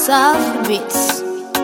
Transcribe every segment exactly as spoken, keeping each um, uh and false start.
Soft Beats.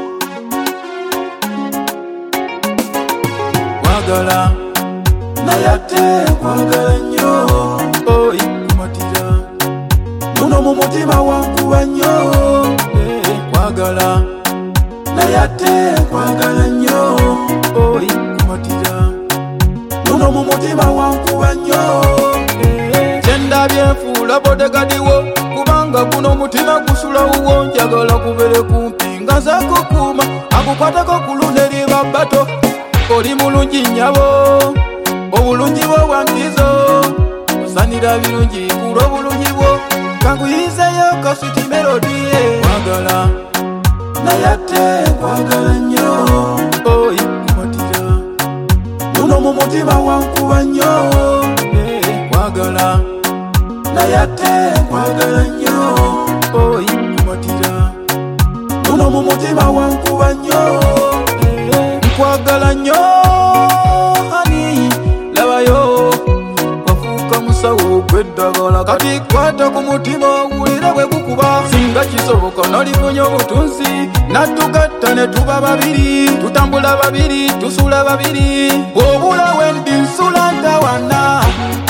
Kwagala nayate kwagala nnyo oyi kumatira muno mu mutima wankuba nnyo kwagala nayate kwagala nnyo oyi kumatira muno mu mutima wankuba nnyo kyendabye nfuula bodegadiwo kubanga guno mutima gusula wuwo njagala kubere kumpi nga nzakukuuma akukwatako kuluneri babbato oli mulungi nnyabo obulungi bwo bwankizo osanira birungi kulwa obulungi bwo kankuyizeyo kaswiti melodi kwagala nayate kwagala nnyo oyi kumatira muno mu mutima wankuba nnyo kwagala nayate kwagala nnyo oyi kumatira muno mu mutima wankuba nnyo nkwagala nnyo hani labayo wafuuka musawo gweddagala kati kwata ku mutima owulira bwe gukuba singa kisoboka nolifunya obutunzi natugatta ne tuba babiri tutambula babiri tusula babiri bw'obula wendi nsula ntawana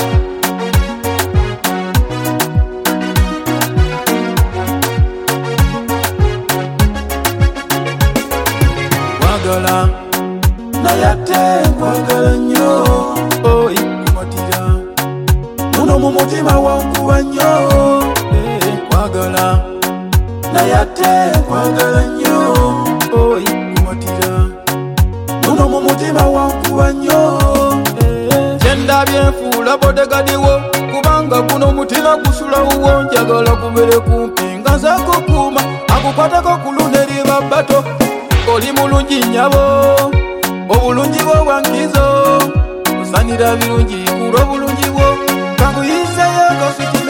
kwagala nayate kwagala nnyo oyi kumatira muno mu mutima wankuba nnyo kwagala nayate kwagala nnyo oyi kumatira muno mu mutima wankuba nnyo kyendabye nfuula bodegadiwo kubanga guno mutima gusula wuwo njagala kubere kumpi nga nzakukuuma akukwatako kuluneri babbato oli mulungi nnyabo obulungi bwo bwankizo osanira birungi kulwa obulungi bwo kankuyizeyo kaswiti